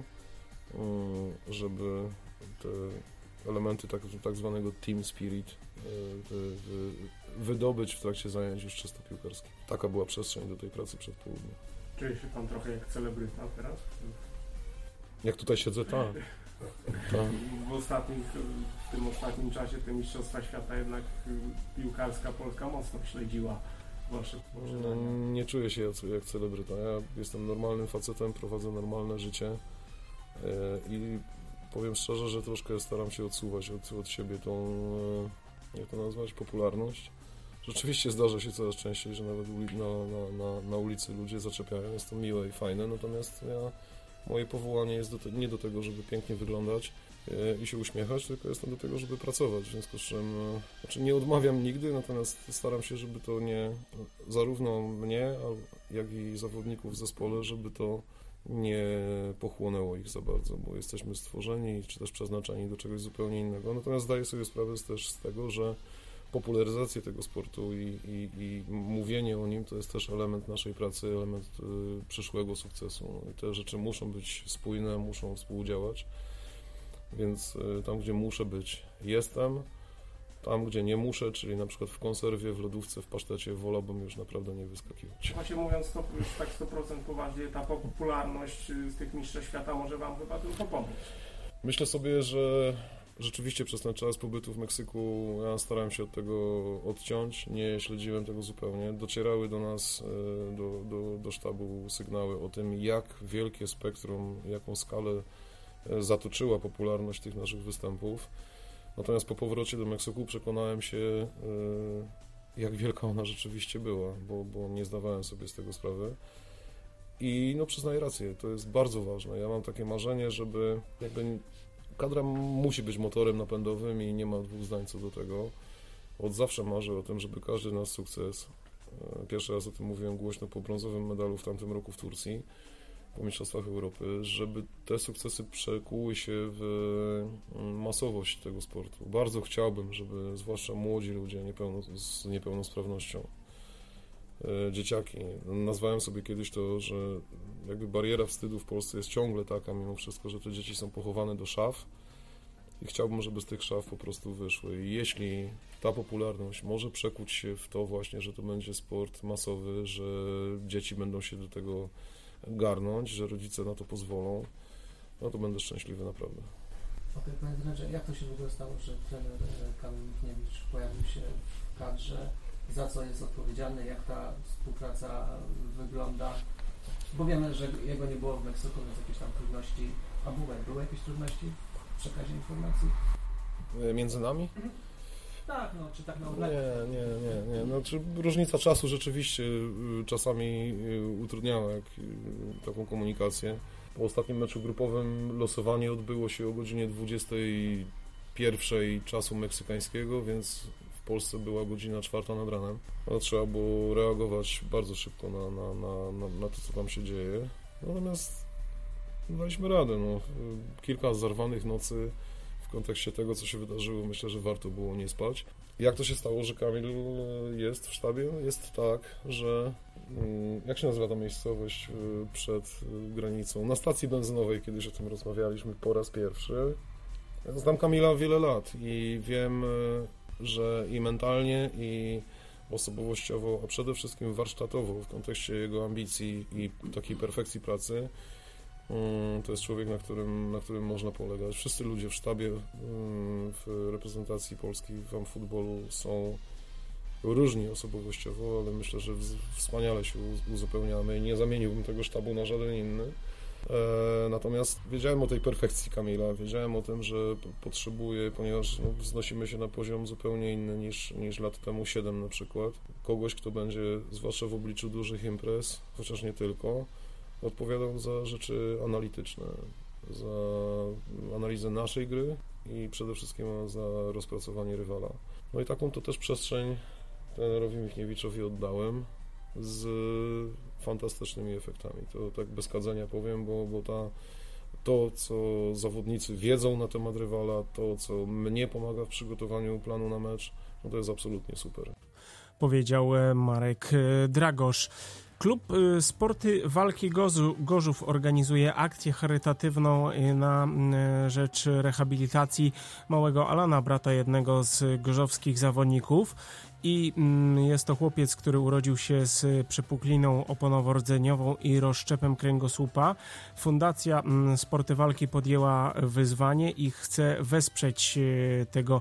żeby te elementy tak, tak zwanego team spirit wy, wy, wydobyć w trakcie zajęć już czysto piłkarskich. Taka była przestrzeń do tej pracy przed południem. Czuje się Pan trochę jak celebryta teraz? Jak tutaj siedzę, tak. tak. W, ostatnim, w tym ostatnim czasie te Mistrzostwa Świata jednak piłkarska Polska mocno śledziła Wasze no, nie czuję się jak, jak celebryta. Ja jestem normalnym facetem, prowadzę normalne życie yy, i powiem szczerze, że troszkę staram się odsuwać od, od siebie tą, jak to nazwać, popularność. Rzeczywiście zdarza się coraz częściej, że nawet uli- na, na, na, na ulicy ludzie zaczepiają, jest to miłe i fajne, natomiast ja, moje powołanie jest do te, nie do tego, żeby pięknie wyglądać yy, i się uśmiechać, tylko jestem do tego, żeby pracować, w związku z czym yy, znaczy nie odmawiam nigdy, natomiast staram się, żeby to nie, zarówno mnie, jak i zawodników w zespole, żeby to nie pochłonęło ich za bardzo, bo jesteśmy stworzeni czy też przeznaczeni do czegoś zupełnie innego. Natomiast zdaję sobie sprawę też z tego, że popularyzacja tego sportu i, i, i mówienie o nim to jest też element naszej pracy, element y, przyszłego sukcesu. I te rzeczy muszą być spójne, muszą współdziałać, więc y, tam, gdzie muszę być, jestem. Tam, gdzie nie muszę, czyli na przykład w konserwie, w lodówce, w pasztecie, wolałbym już naprawdę nie wyskakiwać. Właśnie mówiąc to już tak sto procent poważnie, ta popularność z tych mistrzostw świata może Wam chyba tylko pomóc. Myślę sobie, że rzeczywiście przez ten czas pobytu w Meksyku ja starałem się od tego odciąć, nie śledziłem tego zupełnie. Docierały do nas, do, do, do sztabu sygnały o tym, jak wielkie spektrum, jaką skalę zatoczyła popularność tych naszych występów. Natomiast po powrocie do Meksyku przekonałem się, jak wielka ona rzeczywiście była, bo, bo nie zdawałem sobie z tego sprawy. I no przyznaję rację, to jest bardzo ważne. Ja mam takie marzenie, żeby jakby kadra musi być motorem napędowym i nie ma dwóch zdań co do tego. Od zawsze marzę o tym, żeby każdy nasz sukces, pierwszy raz o tym mówiłem głośno po brązowym medalu w tamtym roku w Turcji, po Mistrzostwach Europy, żeby te sukcesy przekuły się w masowość tego sportu. Bardzo chciałbym, żeby zwłaszcza młodzi ludzie niepełno, z niepełnosprawnością, dzieciaki, nazwałem sobie kiedyś to, że jakby bariera wstydu w Polsce jest ciągle taka mimo wszystko, że te dzieci są pochowane do szaf i chciałbym, żeby z tych szaf po prostu wyszły. I jeśli ta popularność może przekuć się w to właśnie, że to będzie sport masowy, że dzieci będą się do tego garnąć, że rodzice na to pozwolą, no to będę szczęśliwy naprawdę. Okej, panie trenerze, jak to się w ogóle stało, że trener Kamil Michniewicz pojawił się w kadrze? Za co jest odpowiedzialny? Jak ta współpraca wygląda? Bo wiemy, że jego nie było w Meksyku, więc jakieś tam trudności. A były, były jakieś trudności w przekazie informacji? Między nami? Mhm. Tak, no, czy tak na Nie, nie, nie, nie. No, czy różnica czasu rzeczywiście czasami utrudniała jak, taką komunikację. Po ostatnim meczu grupowym losowanie odbyło się o godzinie dwudziestej pierwszej czasu meksykańskiego, więc w Polsce była godzina czwarta nad ranem. No, trzeba było reagować bardzo szybko na, na, na, na, na to, co tam się dzieje. Natomiast daliśmy radę. No. Kilka zarwanych nocy w kontekście tego, co się wydarzyło, myślę, że warto było nie spać. Jak to się stało, że Kamil jest w sztabie? Jest tak, że jak się nazywa ta miejscowość przed granicą? Na stacji benzynowej kiedyś o tym rozmawialiśmy po raz pierwszy. Ja znam Kamila wiele lat i wiem, że i mentalnie, i osobowościowo, a przede wszystkim warsztatowo w kontekście jego ambicji i takiej perfekcji pracy. To jest człowiek, na którym, na którym można polegać. Wszyscy ludzie w sztabie, w reprezentacji Polski w amfutbolu są różni osobowościowo, ale myślę, że wspaniale się uzupełniamy i nie zamieniłbym tego sztabu na żaden inny. Natomiast wiedziałem o tej perfekcji Kamila, wiedziałem o tym, że potrzebuję, ponieważ no, wznosimy się na poziom zupełnie inny niż, niż lat temu siedem na przykład. Kogoś, kto będzie, zwłaszcza w obliczu dużych imprez, chociaż nie tylko, odpowiadał za rzeczy analityczne, za analizę naszej gry i przede wszystkim za rozpracowanie rywala. No i taką to też przestrzeń trenerowi Michniewiczowi oddałem z fantastycznymi efektami. To tak bez kadzenia powiem, bo, bo ta, to, co zawodnicy wiedzą na temat rywala, to, co mnie pomaga w przygotowaniu planu na mecz, no to jest absolutnie super. Powiedział Marek Dragosz. Klub Sporty Walki Gorzów organizuje akcję charytatywną na rzecz rehabilitacji małego Alana, brata jednego z gorzowskich zawodników. I jest to chłopiec, który urodził się z przepukliną oponowo-rdzeniową i rozszczepem kręgosłupa. Fundacja Sporty Walki podjęła wyzwanie i chce wesprzeć tego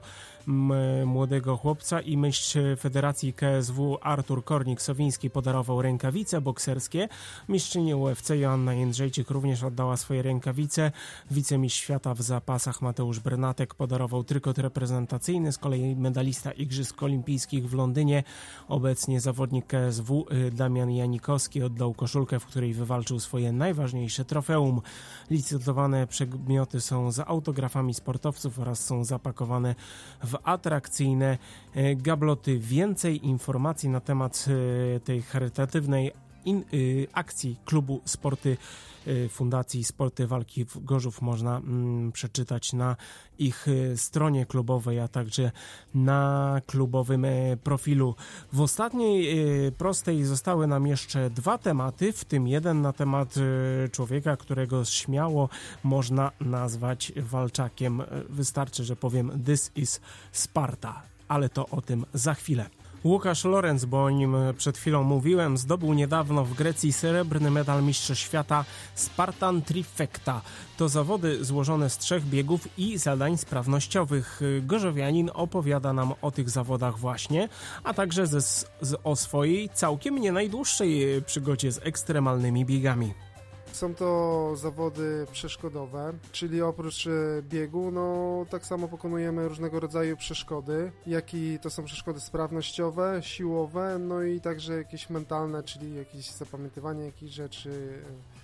młodego chłopca i mistrz Federacji K S W Artur Kornik-Sowiński podarował rękawice bokserskie. Mistrzyni U F C Joanna Jędrzejczyk również oddała swoje rękawice. Wicemistrz świata w zapasach Mateusz Bernatek podarował trykot reprezentacyjny. Z kolei medalista Igrzysk Olimpijskich w Londynie, obecnie zawodnik K S W Damian Janikowski oddał koszulkę, w której wywalczył swoje najważniejsze trofeum. Licytowane przedmioty są za autografami sportowców oraz są zapakowane w atrakcyjne gabloty. Więcej informacji na temat tej charytatywnej in, y, akcji klubu Sporty y, Fundacji Sporty Walki w Gorzów można mm, przeczytać na ich y, stronie klubowej, a także na klubowym y, profilu. W ostatniej y, prostej zostały nam jeszcze dwa tematy, w tym jeden na temat y, człowieka, którego śmiało można nazwać walczakiem. Wystarczy, że powiem "This is Sparta", ale to o tym za chwilę. Łukasz Lorenz, bo o nim przed chwilą mówiłem, zdobył niedawno w Grecji srebrny medal mistrza świata Spartan Trifecta. To zawody złożone z trzech biegów i zadań sprawnościowych. Gorzowianin opowiada nam o tych zawodach właśnie, a także ze, z, o swojej całkiem nie najdłuższej przygodzie z ekstremalnymi biegami. Są to zawody przeszkodowe, czyli oprócz biegu, no tak samo pokonujemy różnego rodzaju przeszkody, jak i to są przeszkody sprawnościowe, siłowe, no i także jakieś mentalne, czyli jakieś zapamiętywanie jakichś rzeczy,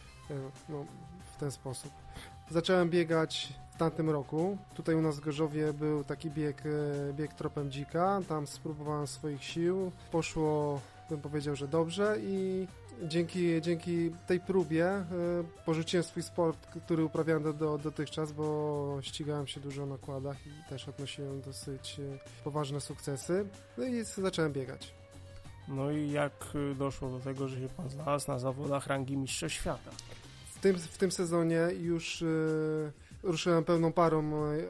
no w ten sposób. Zacząłem biegać w tamtym roku. Tutaj u nas w Gorzowie był taki bieg, bieg tropem dzika, tam spróbowałem swoich sił, poszło, bym powiedział, że dobrze i dzięki, dzięki tej próbie y, porzuciłem swój sport, który uprawiałem do, do, dotychczas, bo ścigałem się dużo na kładach i też odnosiłem dosyć y, poważne sukcesy. No i zacząłem biegać. No i jak doszło do tego, że się pan znalazł na zawodach rangi mistrza świata? W tym, w tym sezonie już y, ruszyłem pełną parą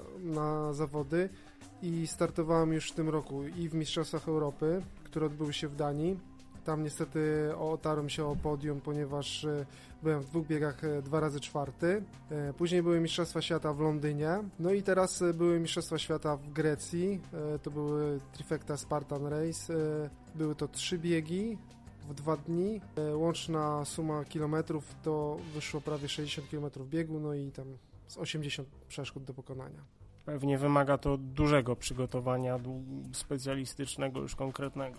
na zawody i startowałem już w tym roku i w Mistrzostwach Europy, które odbyły się w Danii. Tam niestety otarłem się o podium, ponieważ byłem w dwóch biegach dwa razy czwarty. Później były Mistrzostwa Świata w Londynie. No i teraz były Mistrzostwa Świata w Grecji. To były Trifecta Spartan Race. Były to trzy biegi w dwa dni. Łączna suma kilometrów to wyszło prawie sześćdziesiąt kilometrów biegu, no i tam z osiemdziesiąt przeszkód do pokonania. Pewnie wymaga to dużego przygotowania specjalistycznego, już konkretnego.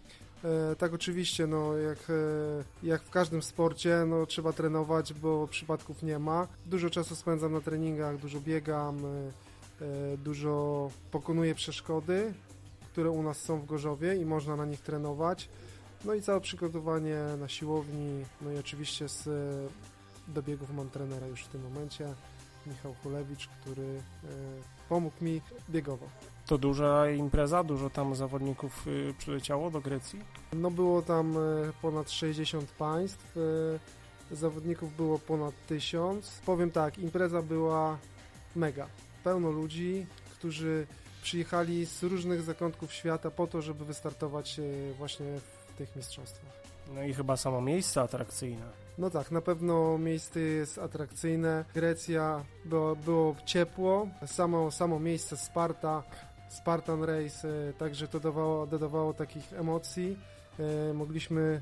E, tak, oczywiście, no jak, e, jak w każdym sporcie, no trzeba trenować, bo przypadków nie ma. Dużo czasu spędzam na treningach, dużo biegam, e, e, dużo pokonuję przeszkody, które u nas są w Gorzowie i można na nich trenować. No i całe przygotowanie na siłowni, no i oczywiście z do biegów mam trenera już w tym momencie, Michał Hulewicz, który e, pomógł mi biegowo. To duża impreza? Dużo tam zawodników y, przyleciało do Grecji? No było tam y, ponad sześćdziesiąt państw, y, zawodników było ponad tysiąc. Powiem tak, impreza była mega. Pełno ludzi, którzy przyjechali z różnych zakątków świata po to, żeby wystartować właśnie w tych mistrzostwach. No i chyba samo miejsce atrakcyjne. No tak, na pewno miejsce jest atrakcyjne. Grecja, było, było ciepło, samo, samo miejsce Sparta, Spartan Race, także to dawało, dodawało takich emocji. Mogliśmy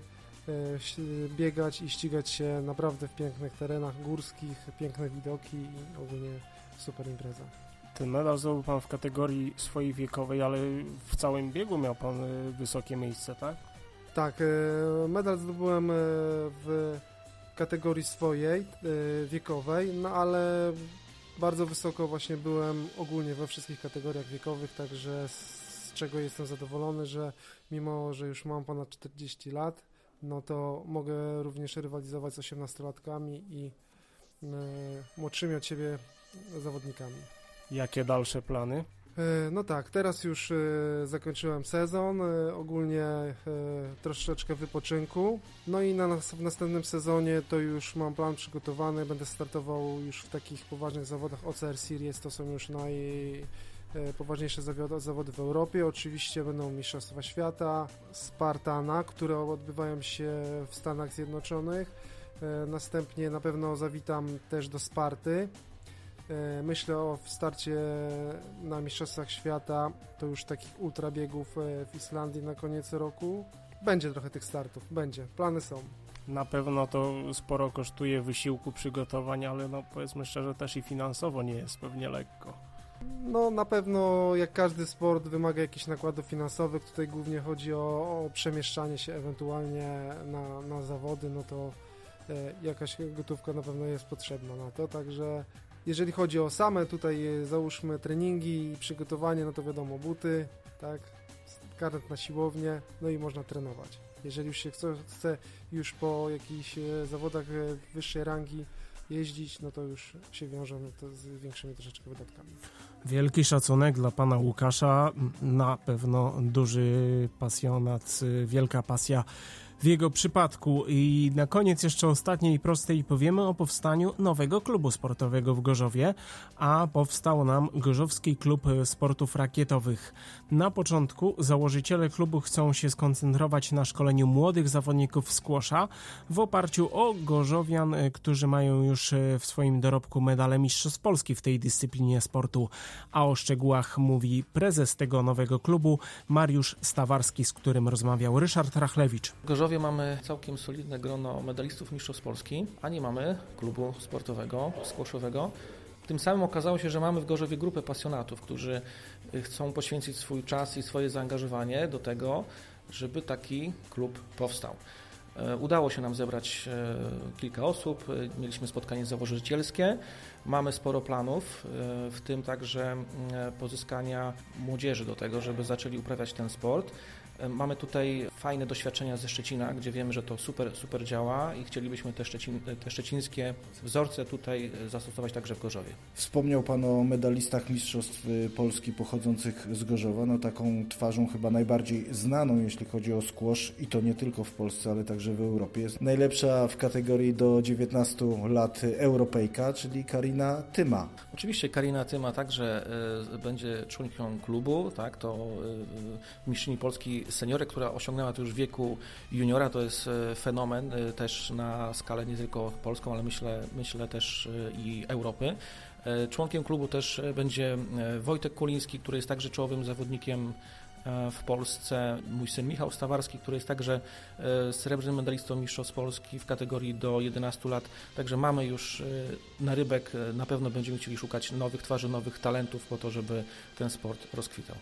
biegać i ścigać się naprawdę w pięknych terenach górskich, piękne widoki i ogólnie super impreza. Ten medal zdobył Pan w kategorii swojej wiekowej, ale w całym biegu miał Pan wysokie miejsce, tak? Tak, medal zdobyłem w kategorii swojej wiekowej, no ale bardzo wysoko właśnie byłem ogólnie we wszystkich kategoriach wiekowych, także z czego jestem zadowolony, że mimo, że już mam ponad czterdzieści lat, no to mogę również rywalizować z osiemnastolatkami i y, młodszymi od siebie zawodnikami. Jakie dalsze plany? Y, no tak, teraz już y, zakończyłem sezon, y, ogólnie y, troszeczkę wypoczynku, no i na nas, w następnym sezonie to już mam plan przygotowany, będę startował już w takich poważnych zawodach O C R Series, to są już naj... poważniejsze zawody w Europie. Oczywiście będą Mistrzostwa Świata, Spartana, które odbywają się w Stanach Zjednoczonych. Następnie na pewno zawitam też do Sparty. Myślę o starcie na Mistrzostwach Świata, to już takich ultrabiegów w Islandii na koniec roku. Będzie trochę tych startów, będzie, plany są. Na pewno to sporo kosztuje wysiłku, przygotowań, ale no powiedzmy szczerze, też i finansowo nie jest pewnie lekko. No na pewno jak każdy sport wymaga jakichś nakładów finansowych, tutaj głównie chodzi o, o przemieszczanie się ewentualnie na, na zawody, no to e, jakaś gotówka na pewno jest potrzebna na to, także jeżeli chodzi o same tutaj e, załóżmy treningi i przygotowanie, no to wiadomo buty, tak, karnet na siłownię, no i można trenować. Jeżeli już się chce, chce już po jakichś e, zawodach e, wyższej rangi jeździć, no to już się wiążą to z większymi troszeczkę wydatkami. Wielki szacunek dla pana Łukasza, na pewno duży pasjonat, wielka pasja w jego przypadku. I na koniec jeszcze ostatniej prostej powiemy o powstaniu nowego klubu sportowego w Gorzowie, a powstał nam Gorzowski Klub Sportów Rakietowych. Na początku założyciele klubu chcą się skoncentrować na szkoleniu młodych zawodników squasha w oparciu o gorzowian, którzy mają już w swoim dorobku medale Mistrzostw Polski w tej dyscyplinie sportu. A o szczegółach mówi prezes tego nowego klubu Mariusz Stawarski, z którym rozmawiał Ryszard Rachlewicz. W Gorzowie mamy całkiem solidne grono medalistów Mistrzostw Polski, a nie mamy klubu sportowego, squashowego. Tym samym okazało się, że mamy w Gorzowie grupę pasjonatów, którzy chcą poświęcić swój czas i swoje zaangażowanie do tego, żeby taki klub powstał. Udało się nam zebrać kilka osób, mieliśmy spotkanie założycielskie, mamy sporo planów, w tym także pozyskania młodzieży do tego, żeby zaczęli uprawiać ten sport. Mamy tutaj fajne doświadczenia ze Szczecina, gdzie wiemy, że to super, super działa i chcielibyśmy te, szczecin, te szczecińskie wzorce tutaj zastosować także w Gorzowie. Wspomniał Pan o medalistach Mistrzostw Polski pochodzących z Gorzowa, no taką twarzą chyba najbardziej znaną, jeśli chodzi o squash i to nie tylko w Polsce, ale także w Europie. Jest najlepsza w kategorii do dziewiętnastu lat Europejka, czyli Karina Tyma. Oczywiście Karina Tyma także y, będzie członką klubu, tak, to y, mistrzyni Polski seniorek, która osiągnęła to już w wieku juniora, to jest fenomen też na skalę nie tylko polską, ale myślę, myślę też i Europy. Członkiem klubu też będzie Wojtek Kuliński, który jest także czołowym zawodnikiem w Polsce, mój syn Michał Stawarski, który jest także srebrnym medalistą Mistrzostw Polski w kategorii do jedenastu lat. Także mamy już narybek, na pewno będziemy chcieli szukać nowych twarzy, nowych talentów po to, żeby ten sport rozkwitał.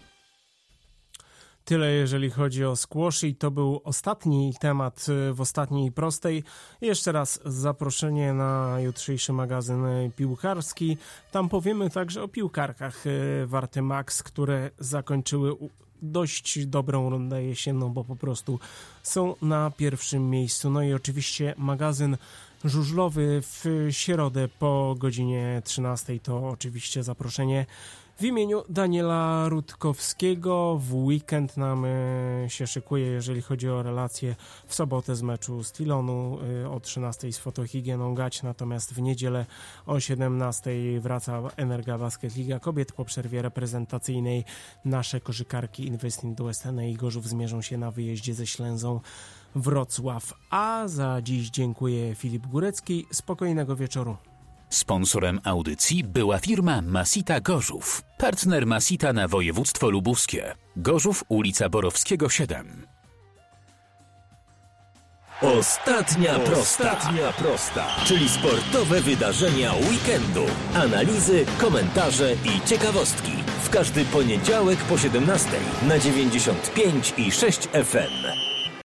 Tyle jeżeli chodzi o squash i to był ostatni temat w ostatniej prostej. Jeszcze raz zaproszenie na jutrzejszy magazyn piłkarski. Tam powiemy także o piłkarkach Warty Max, które zakończyły dość dobrą rundę jesienną, bo po prostu są na pierwszym miejscu. No i oczywiście magazyn żużlowy w środę po godzinie trzynastej to oczywiście zaproszenie W imieniu Daniela Rutkowskiego w weekend nam się szykuje, jeżeli chodzi o relacje, w sobotę z meczu z Tilonu o trzynastej z Fotohigieną Gać, natomiast w niedzielę o siedemnastej wraca Energa Basket Liga Kobiet. Po przerwie reprezentacyjnej nasze koszykarki Inwestint West N i Gorzów zmierzą się na wyjeździe ze Ślęzą Wrocław. A za dziś dziękuję Filip Górecki. Spokojnego wieczoru. Sponsorem audycji była firma Masita Gorzów. Partner Masita na województwo lubuskie. Gorzów, ulica Borowskiego siedem. Ostatnia prosta. Ostatnia prosta, czyli sportowe wydarzenia weekendu. Analizy, komentarze i ciekawostki. W każdy poniedziałek po siedemnastej na dziewięćdziesiąt pięć i sześć F M.